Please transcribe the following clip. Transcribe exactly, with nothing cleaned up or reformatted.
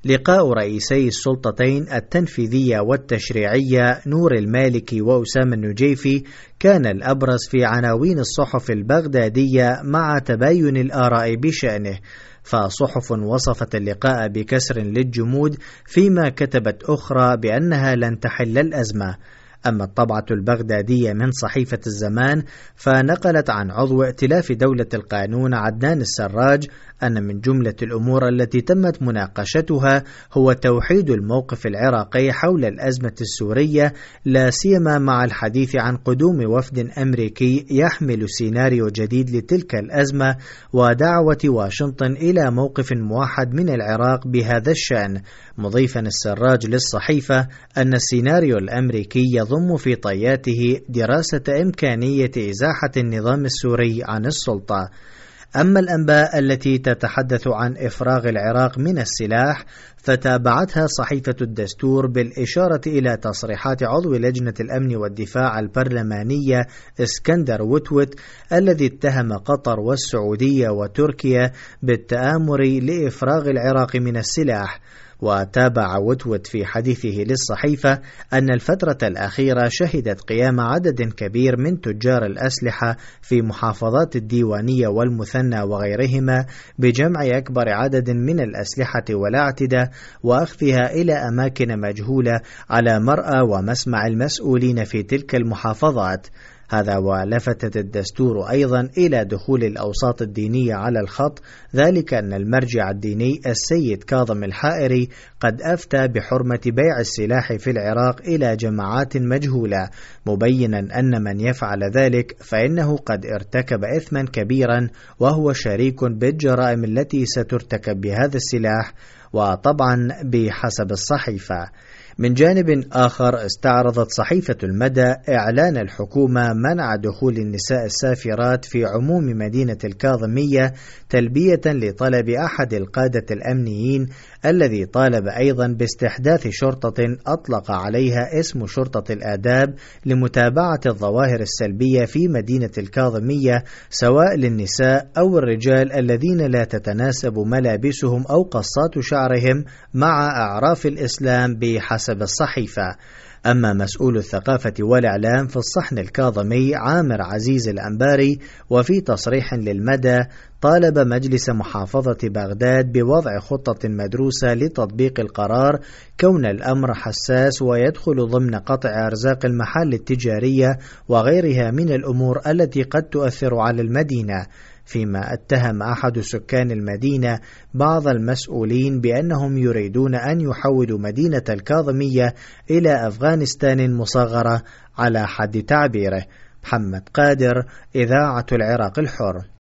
لقاء رئيسي السلطتين التنفيذية والتشريعية نور المالكي وأسامة النجيفي كان الأبرز في عناوين الصحف البغدادية مع تباين الآراء بشأنه، فصحف وصفت اللقاء بكسر للجمود فيما كتبت أخرى بأنها لن تحل الأزمة. أما الطبعة البغدادية من صحيفة الزمان فنقلت عن عضو ائتلاف دولة القانون عدنان السراج أن من جملة الأمور التي تمت مناقشتها هو توحيد الموقف العراقي حول الأزمة السورية، لا سيما مع الحديث عن قدوم وفد أمريكي يحمل سيناريو جديد لتلك الأزمة، ودعوة واشنطن إلى موقف موحد من العراق بهذا الشأن، مضيفا السراج للصحيفة أن السيناريو الأمريكي يضم في طياته دراسة إمكانية إزاحة النظام السوري عن السلطة. أما الأنباء التي تتحدث عن إفراغ العراق من السلاح فتابعتها صحيفة الدستور بالإشارة إلى تصريحات عضو لجنة الأمن والدفاع البرلمانية اسكندر وتوت الذي اتهم قطر والسعودية وتركيا بالتآمر لإفراغ العراق من السلاح. وتابع وتوت في حديثه للصحيفة أن الفترة الأخيرة شهدت قيام عدد كبير من تجار الأسلحة في محافظات الديوانية والمثنى وغيرهما بجمع أكبر عدد من الأسلحة والاعتداء وأخذها إلى أماكن مجهولة على مرأى ومسمع المسؤولين في تلك المحافظات. هذا ولفتت الدستور أيضا إلى دخول الأوساط الدينية على الخط، ذلك أن المرجع الديني السيد كاظم الحائري قد أفتى بحرمة بيع السلاح في العراق إلى جماعات مجهولة، مبينا أن من يفعل ذلك فإنه قد ارتكب إثما كبيرا وهو شريك بالجرائم التي سترتكب بهذا السلاح، وطبعا بحسب الصحيفة. من جانب آخر استعرضت صحيفة المدى إعلان الحكومة منع دخول النساء السافرات في عموم مدينة الكاظمية تلبية لطلب أحد القادة الأمنيين الذي طالب أيضا باستحداث شرطة أطلق عليها اسم شرطة الآداب لمتابعة الظواهر السلبية في مدينة الكاظمية سواء للنساء أو الرجال الذين لا تتناسب ملابسهم أو قصات شعرهم مع أعراف الإسلام بحسب الصحيفة. أما مسؤول الثقافة والإعلام في الصحن الكاظمي عامر عزيز الأنباري وفي تصريح للمدى طالب مجلس محافظة بغداد بوضع خطة مدروسة لتطبيق القرار، كون الأمر حساس ويدخل ضمن قطع أرزاق المحال التجارية وغيرها من الأمور التي قد تؤثر على المدينة، فيما اتهم أحد سكان المدينة بعض المسؤولين بأنهم يريدون أن يحولوا مدينة الكاظمية إلى أفغانستان مصغرة على حد تعبيره. محمد قادر، إذاعة العراق الحر.